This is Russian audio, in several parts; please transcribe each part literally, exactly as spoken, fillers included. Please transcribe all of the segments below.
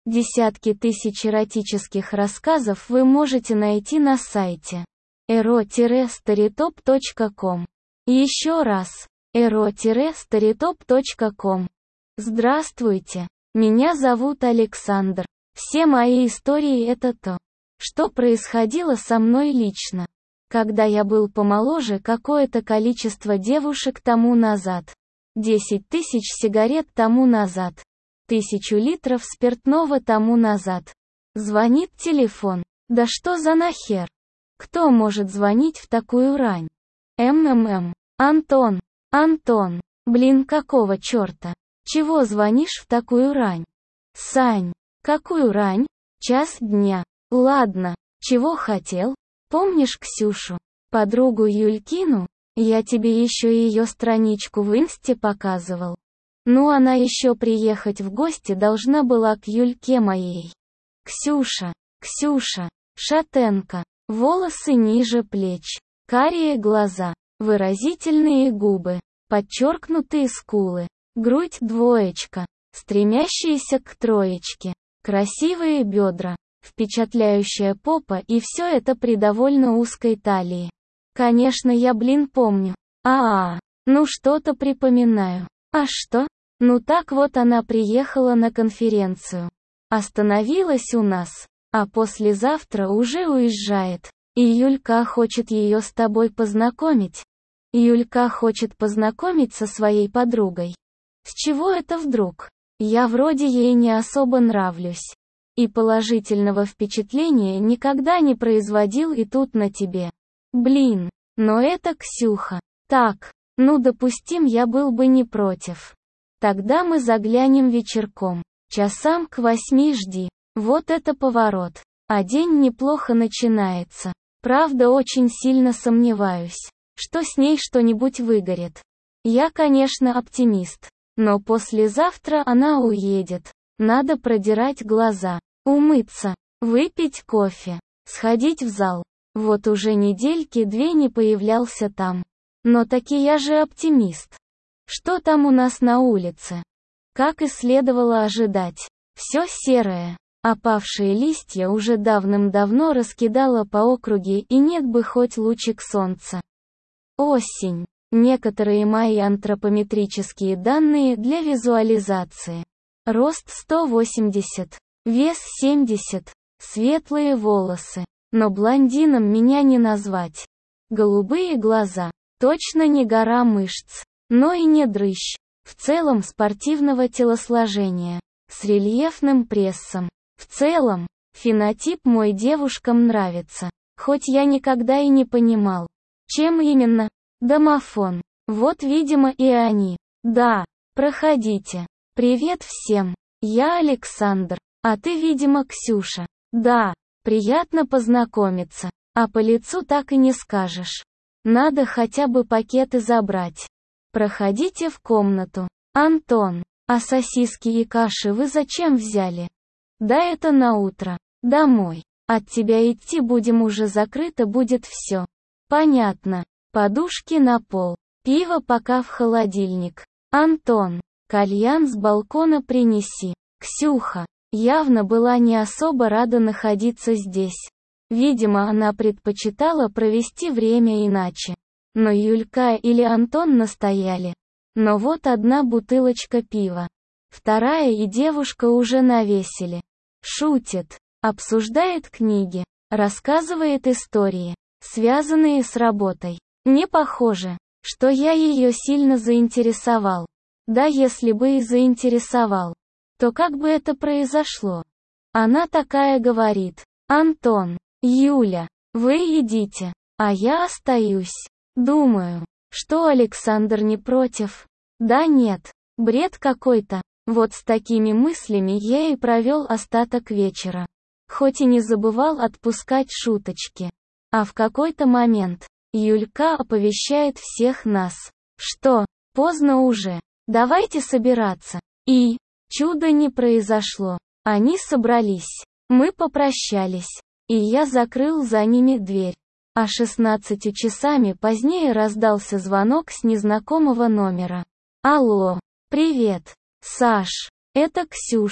Десятки тысяч эротических рассказов вы можете найти на сайте эро старитоп точка ком. Еще раз, эро старитоп точка ком. Здравствуйте, меня зовут Александр. Все мои истории — это то, что происходило со мной лично, когда я был помоложе какое-то количество девушек тому назад, десять тысяч сигарет тому назад, тысячу литров спиртного тому назад. Звонит телефон. Да что за нахер? Кто может звонить в такую рань? МММ. Антон. Антон. Блин, какого черта? Чего звонишь в такую рань? Сань. Какую рань? Час дня. Ладно. Чего хотел? Помнишь Ксюшу? Подругу Юлькину? Я тебе еще ее страничку в инсте показывал. Ну, она еще приехать в гости должна была к Юльке моей. Ксюша, Ксюша, шатенка, волосы ниже плеч, карие глаза, выразительные губы, подчеркнутые скулы, грудь двоечка, стремящиеся к троечке, красивые бедра, впечатляющая попа, и все это при довольно узкой талии. Конечно, я, блин, помню. А-а, ну что-то припоминаю. А что? Ну так вот, она приехала на конференцию. Остановилась у нас, а послезавтра уже уезжает. И Юлька хочет ее с тобой познакомить. Юлька хочет познакомить со своей подругой. С чего это вдруг? Я вроде ей не особо нравлюсь. И положительного впечатления никогда не производил, и тут на тебе. Блин, но это Ксюха. Так, ну допустим, я был бы не против. Тогда мы заглянем вечерком. Часам к восьми жди. Вот это поворот. А день неплохо начинается. Правда, очень сильно сомневаюсь, что с ней что-нибудь выгорит. Я, конечно, оптимист. Но послезавтра она уедет. Надо продирать глаза, умыться, выпить кофе, сходить в зал. Вот уже недельки две не появлялся там. Но таки я же оптимист. Что там у нас на улице? Как и следовало ожидать. Все серое. Опавшие листья уже давным-давно раскидало по округе, и нет бы хоть лучик солнца. Осень. Некоторые мои антропометрические данные для визуализации. Рост сто восемьдесят. Вес семьдесят. Светлые волосы. Но блондином меня не назвать. Голубые глаза. Точно не гора мышц. Но и не дрыщ. В целом спортивного телосложения. С рельефным прессом. В целом, фенотип мой девушкам нравится. Хоть я никогда и не понимал. Чем именно? Домофон. Вот, видимо, и они. Да, проходите. Привет всем. Я Александр. А ты, видимо, Ксюша. Да, приятно познакомиться. А по лицу так и не скажешь. Надо хотя бы пакеты забрать. Проходите в комнату. Антон, а сосиски и каши вы зачем взяли? Да это на утро. Домой. От тебя идти будем, уже закрыто будет все. Понятно. Подушки на пол. Пиво пока в холодильник. Антон, кальян с балкона принеси. Ксюха явно была не особо рада находиться здесь. Видимо, она предпочитала провести время иначе. Но Юлька или Антон настояли. Но вот одна бутылочка пива. Вторая, и девушка уже навесили. Шутит, обсуждает книги, рассказывает истории, связанные с работой. Не похоже, что я ее сильно заинтересовал. Да если бы и заинтересовал, то как бы это произошло? Она такая говорит: Антон, Юля, вы идите, а я остаюсь. Думаю, что Александр не против. Да нет, бред какой-то. Вот с такими мыслями я и провел остаток вечера. Хоть и не забывал отпускать шуточки. А в какой-то момент Юлька оповещает всех нас, что поздно уже, давайте собираться. И чудо не произошло. Они собрались. Мы попрощались. И я закрыл за ними дверь. А шестнадцатью часами позднее раздался звонок с незнакомого номера. Алло, привет, Саш, это Ксюша.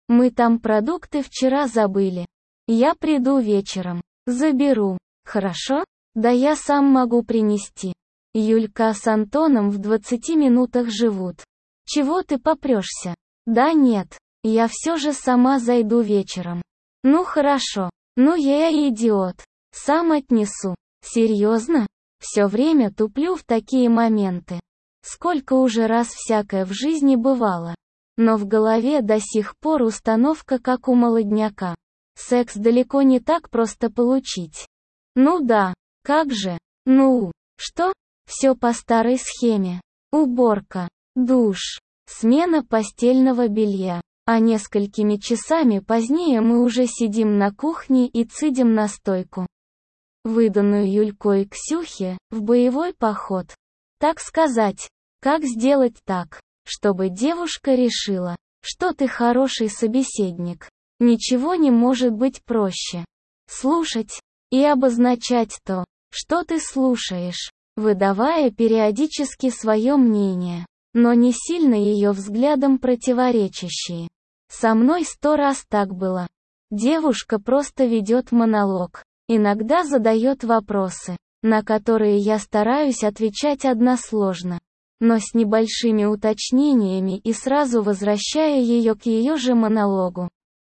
Мы там продукты вчера забыли. Я приду вечером. Заберу. Хорошо? Да я сам могу принести. Юлька с Антоном в двадцати минутах живут. Чего ты попрешься? Да нет, я все же сама зайду вечером. Ну хорошо. Ну я и идиот. Сам отнесу. Серьезно? Все время туплю в такие моменты. Сколько уже раз всякое в жизни бывало. Но в голове до сих пор установка как у молодняка. Секс далеко не так просто получить. Ну да, как же? Ну, что? Все по старой схеме. Уборка, душ, смена постельного белья. А несколькими часами позднее мы уже сидим на кухне и цедим настойку, выданную Юлькой Ксюхе, в боевой поход. Так сказать, как сделать так, чтобы девушка решила, что ты хороший собеседник. Ничего не может быть проще. Слушать и обозначать то, что ты слушаешь, выдавая периодически свое мнение, но не сильно ее взглядом противоречащие. Со мной сто раз так было. Девушка просто ведет монолог, иногда задает вопросы, на которые я стараюсь отвечать односложно, но с небольшими уточнениями и сразу возвращая ее к ее же монологу.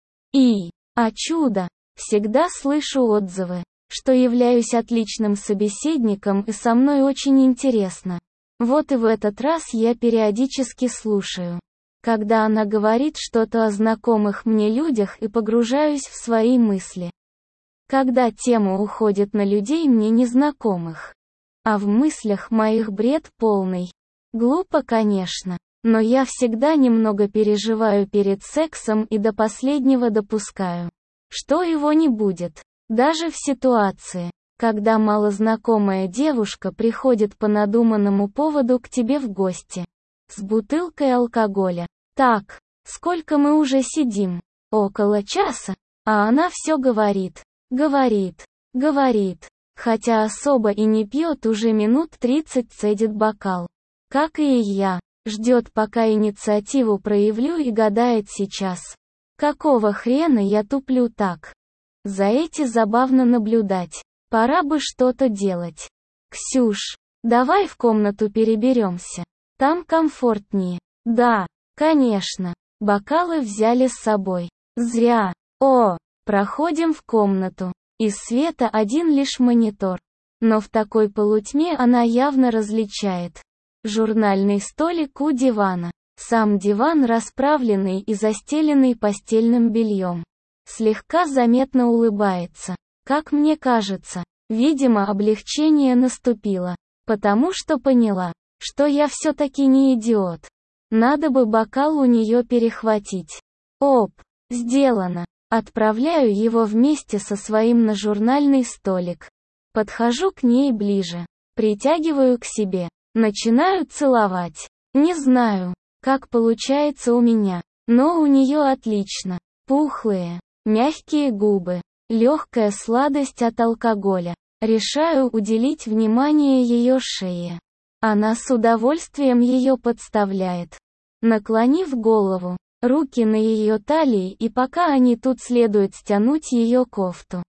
И, о чудо, всегда слышу отзывы, что являюсь отличным собеседником и со мной очень интересно. Вот и в этот раз я периодически слушаю, когда она говорит что-то о знакомых мне людях и погружаюсь в свои мысли. Когда тема уходит на людей мне незнакомых. А в мыслях моих бред полный. Глупо, конечно, но я всегда немного переживаю перед сексом и до последнего допускаю, что его не будет. Даже в ситуации, когда малознакомая девушка приходит по надуманному поводу к тебе в гости, с бутылкой алкоголя. Так, сколько мы уже сидим? Около часа. А она все говорит, говорит, говорит, хотя особо и не пьет уже минут тридцать, цедит бокал. Как и я, ждет, пока инициативу проявлю и гадает сейчас. Какого хрена я туплю так? За эти забавно наблюдать. Пора бы что-то делать. Ксюш, давай в комнату переберемся. Там комфортнее. Да, конечно. Бокалы взяли с собой. Зря. О, проходим в комнату. Из света один лишь монитор. Но в такой полутьме она явно различает. Журнальный столик у дивана. Сам диван расправленный и застеленный постельным бельем. Слегка заметно улыбается. Как мне кажется, видимо, облегчение наступило, потому что поняла, что я все-таки не идиот. Надо бы бокал у нее перехватить. Оп, сделано. Отправляю его вместе со своим на журнальный столик. Подхожу к ней ближе, притягиваю к себе, начинаю целовать. Не знаю, как получается у меня, но у нее отлично. Пухлые, мягкие губы, легкая сладость от алкоголя. Решаю уделить внимание ее шее. Она с удовольствием ее подставляет. Наклонив голову, руки на ее талии, и пока они тут, следует стянуть ее кофту.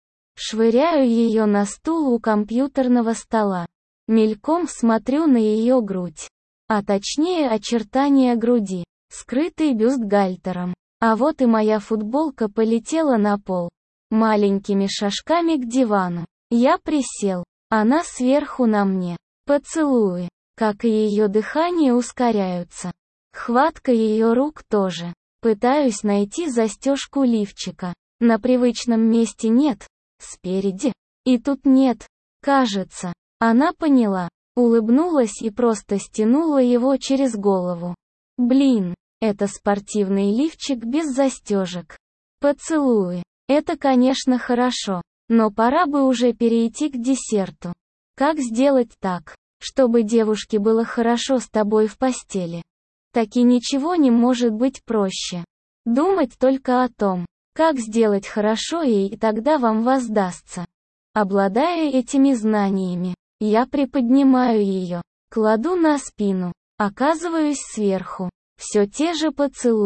Швыряю ее на стул у компьютерного стола. Мельком смотрю на ее грудь. А точнее очертания груди, скрытый бюстгальтером. А вот и моя футболка полетела на пол. Маленькими шажками к дивану. Я присел. Она сверху на мне. Поцелуи, как и ее дыхание, ускоряются. Хватка ее рук тоже. Пытаюсь найти застежку лифчика. На привычном месте нет. Спереди. И тут нет. Кажется. Она поняла. Улыбнулась и просто стянула его через голову. Блин, это спортивный лифчик без застежек. Поцелуи. Это, конечно, хорошо. Но пора бы уже перейти к десерту. Как сделать так, чтобы девушке было хорошо с тобой в постели? Таки ничего не может быть проще. Думать только о том, как сделать хорошо ей, и тогда вам воздастся. Обладая этими знаниями, я приподнимаю ее, кладу на спину, оказываюсь сверху. Все те же поцелуи.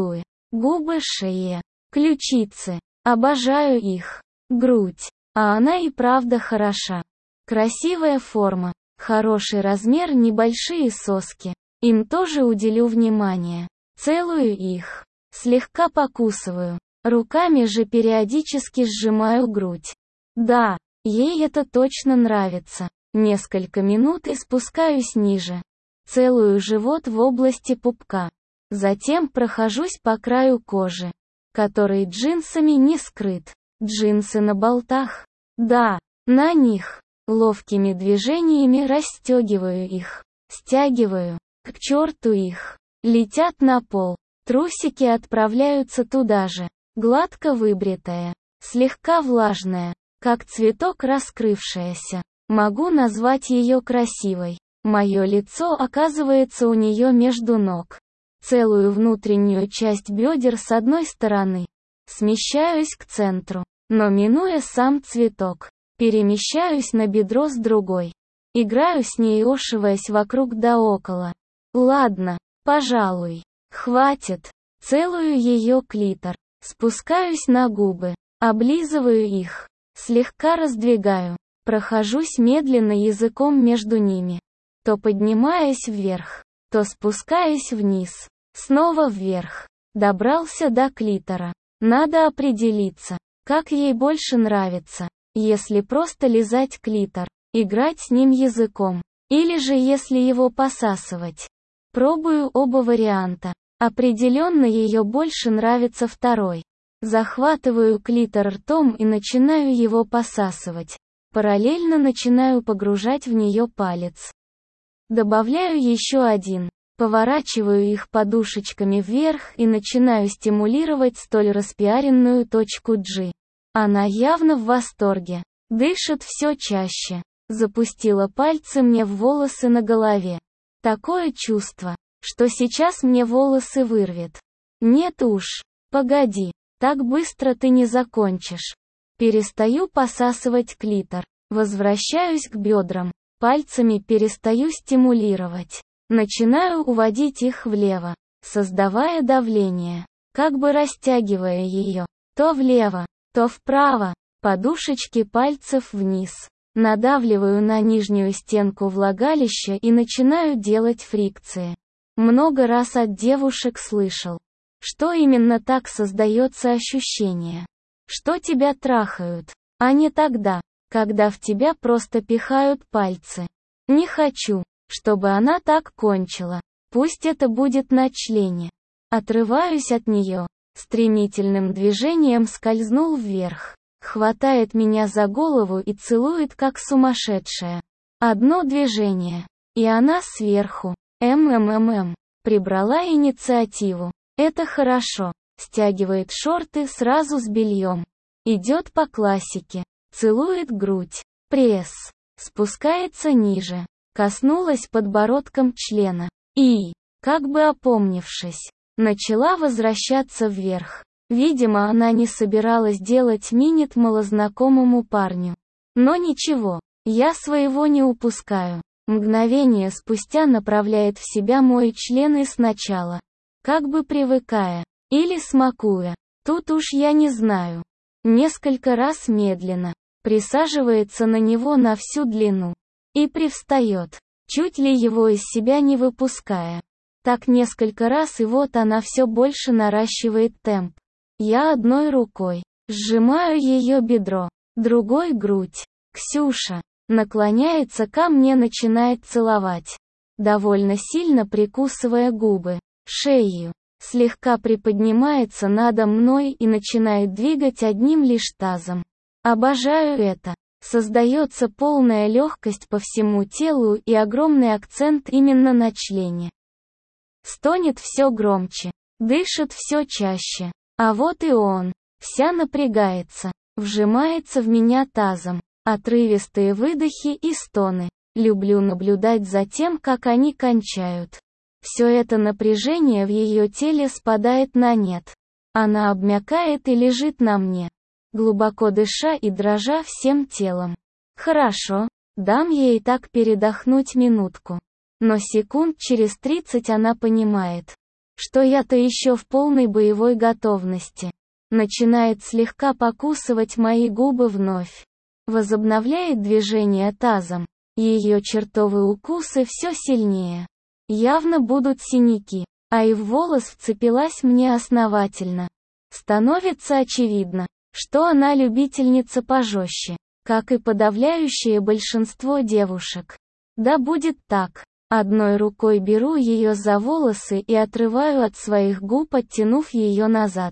Губы, шея, ключицы. Обожаю их. Грудь. А она и правда хороша. Красивая форма. Хороший размер, небольшие соски. Им тоже уделю внимание. Целую их. Слегка покусываю. Руками же периодически сжимаю грудь. Да, ей это точно нравится. Несколько минут и спускаюсь ниже. Целую живот в области пупка. Затем прохожусь по краю кожи, который джинсами не скрыт. Джинсы на болтах. Да, на них. Ловкими движениями расстегиваю их. Стягиваю. К черту их. Летят на пол. Трусики отправляются туда же. Гладко выбритая. Слегка влажная. Как цветок раскрывшаяся. Могу назвать ее красивой. Мое лицо оказывается у нее между ног. Целую внутреннюю часть бедер с одной стороны. Смещаюсь к центру. Но минуя сам цветок. Перемещаюсь на бедро с другой. Играю с ней, ошиваясь вокруг да около. Ладно, пожалуй. Хватит. Целую ее клитор. Спускаюсь на губы. Облизываю их. Слегка раздвигаю. Прохожусь медленно языком между ними. То поднимаясь вверх, то спускаясь вниз. Снова вверх. Добрался до клитора. Надо определиться, как ей больше нравится. Если просто лизать клитор, играть с ним языком. Или же если его посасывать. Пробую оба варианта. Определенно ее больше нравится второй. Захватываю клитор ртом и начинаю его посасывать. Параллельно начинаю погружать в нее палец. Добавляю еще один. Поворачиваю их подушечками вверх и начинаю стимулировать столь распиаренную точку G. Она явно в восторге. Дышит все чаще. Запустила пальцы мне в волосы на голове. Такое чувство, что сейчас мне волосы вырвет. Нет уж. Погоди. Так быстро ты не закончишь. Перестаю посасывать клитор. Возвращаюсь к бедрам. Пальцами перестаю стимулировать. Начинаю уводить их влево, создавая давление, как бы растягивая ее. То влево, то вправо. Подушечки пальцев вниз. Надавливаю на нижнюю стенку влагалища и начинаю делать фрикции. Много раз от девушек слышал, что именно так создается ощущение, что тебя трахают, а не тогда, когда в тебя просто пихают пальцы. Не хочу, чтобы она так кончила. Пусть это будет на члене. Отрываюсь от нее. Стремительным движением скользнул вверх. Хватает меня за голову и целует как сумасшедшая. Одно движение. И она сверху. МММ. Прибрала инициативу. Это хорошо. Стягивает шорты сразу с бельем. Идет по классике. Целует грудь. Пресс. Спускается ниже. Коснулась подбородком члена. И, как бы опомнившись, начала возвращаться вверх. Видимо, она не собиралась делать минет малознакомому парню. Но ничего, я своего не упускаю. Мгновение спустя направляет в себя мой член и сначала, как бы привыкая, или смакуя, тут уж я не знаю. Несколько раз медленно, присаживается на него на всю длину. И привстает, чуть ли его из себя не выпуская. Так несколько раз, и вот она все больше наращивает темп. Я одной рукой сжимаю ее бедро, другой грудь. Ксюша наклоняется ко мне, начинает целовать, довольно сильно прикусывая губы, шею, слегка приподнимается надо мной и начинает двигать одним лишь тазом. Обожаю это. Создается полная легкость по всему телу и огромный акцент именно на члене. Стонет все громче, дышит все чаще. А вот и он. Вся напрягается, вжимается в меня тазом. Отрывистые выдохи и стоны. Люблю наблюдать за тем, как они кончают. Все это напряжение в ее теле спадает на нет. Она обмякает и лежит на мне, глубоко дыша и дрожа всем телом. Хорошо, дам ей так передохнуть минутку. Но секунд через тридцать она понимает, что я-то еще в полной боевой готовности. Начинает слегка покусывать мои губы вновь. Возобновляет движение тазом. Ее чертовые укусы все сильнее. Явно будут синяки, а и в волос вцепилась мне основательно. Становится очевидно, что она любительница пожестче, как и подавляющее большинство девушек. Да будет так. Одной рукой беру ее за волосы и отрываю от своих губ, оттянув ее назад.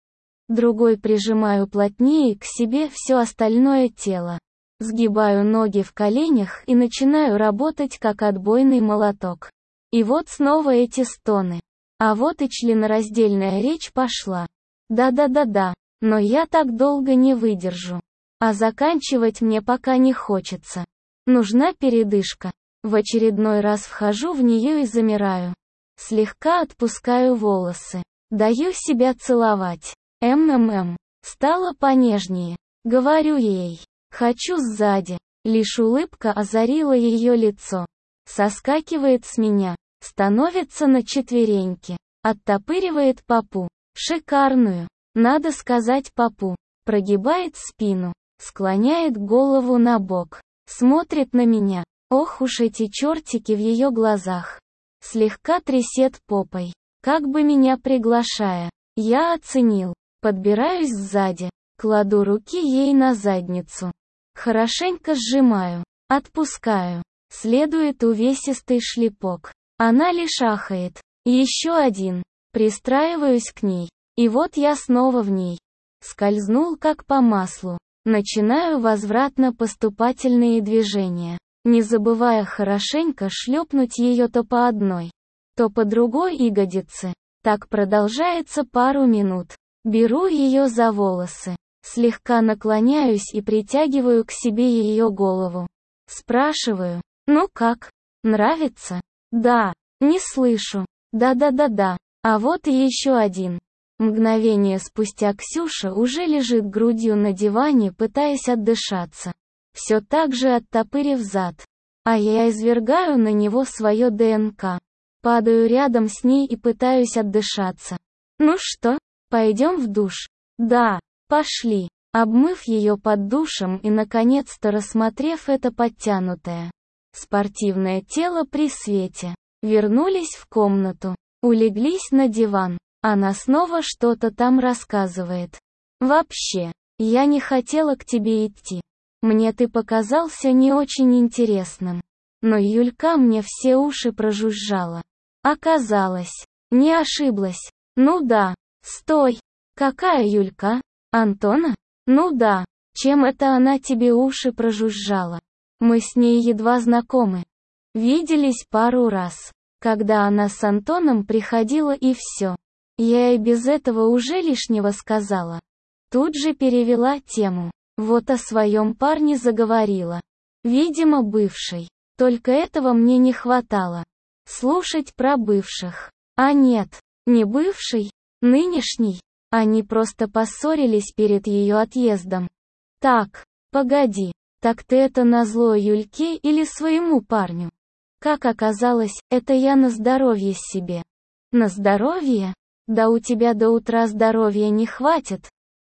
Другой прижимаю плотнее к себе все остальное тело. Сгибаю ноги в коленях и начинаю работать как отбойный молоток. И вот снова эти стоны. А вот и членораздельная речь пошла. Да-да-да-да, но я так долго не выдержу. А заканчивать мне пока не хочется. Нужна передышка. В очередной раз вхожу в нее и замираю. Слегка отпускаю волосы. Даю себя целовать. МММ. Стало понежнее. Говорю ей. Хочу сзади. Лишь улыбка озарила ее лицо. Соскакивает с меня. Становится на четвереньки. Оттопыривает попу. Шикарную. Надо сказать попу. Прогибает спину. Склоняет голову на бок. Смотрит на меня. Ох уж эти чертики в ее глазах. Слегка трясет попой. Как бы меня приглашая. Я оценил. Подбираюсь сзади. Кладу руки ей на задницу. Хорошенько сжимаю. Отпускаю. Следует увесистый шлепок. Она лишь ахает. Еще один. Пристраиваюсь к ней. И вот я снова в ней. Скользнул как по маслу. Начинаю возвратно-поступательные движения, не забывая хорошенько шлепнуть ее то по одной, то по другой ягодице. Так продолжается пару минут. Беру ее за волосы. Слегка наклоняюсь и притягиваю к себе ее голову. Спрашиваю. Ну как? Нравится? Да. Не слышу. Да-да-да-да. А вот и еще один. Мгновение спустя Ксюша уже лежит грудью на диване, пытаясь отдышаться. Все так же оттопырив зад. А я извергаю на него свое ДНК. Падаю рядом с ней и пытаюсь отдышаться. Ну что, пойдем в душ? Да, пошли. Обмыв ее под душем и наконец-то рассмотрев это подтянутое спортивное тело при свете, вернулись в комнату, улеглись на диван. Она снова что-то там рассказывает. Вообще, я не хотела к тебе идти. Мне ты показался не очень интересным. Но Юлька мне все уши прожужжала. Оказалось, не ошиблась. Ну да. Стой. Какая Юлька? Антона? Ну да. Чем это она тебе уши прожужжала? Мы с ней едва знакомы. Виделись пару раз. Когда она с Антоном приходила и все. Я и без этого уже лишнего сказала. Тут же перевела тему. Вот о своем парне заговорила. Видимо, бывший. Только этого мне не хватало. Слушать про бывших. А нет, не бывший, нынешний. Они просто поссорились перед ее отъездом. Так, погоди, так ты это назло Юльке или своему парню? Как оказалось, это я на здоровье себе. На здоровье? Да у тебя до утра здоровья не хватит.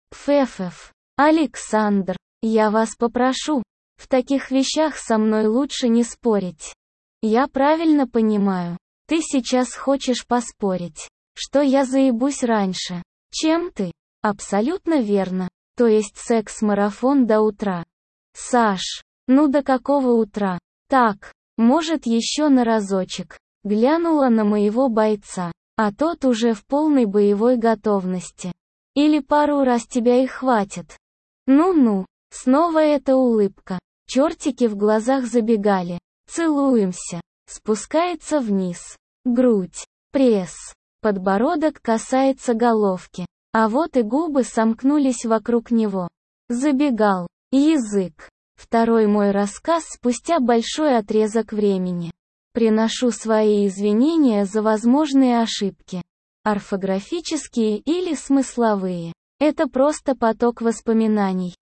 Пфефеф. Александр, я вас попрошу, в таких вещах со мной лучше не спорить. Я правильно понимаю, ты сейчас хочешь поспорить, что я заебусь раньше, чем ты? Абсолютно верно, то есть секс-марафон до утра. Саш, ну до какого утра? Так, может еще на разочек. Глянула на моего бойца. А тот уже в полной боевой готовности. Или пару раз тебя и хватит. Ну-ну, снова эта улыбка. Чертики в глазах забегали. Целуемся. Спускается вниз. Грудь. Пресс. Подбородок касается головки. А вот и губы сомкнулись вокруг него. Забегал. Язык. Второй мой рассказ спустя большой отрезок времени. Приношу свои извинения за возможные ошибки. Орфографические или смысловые. Это просто поток воспоминаний.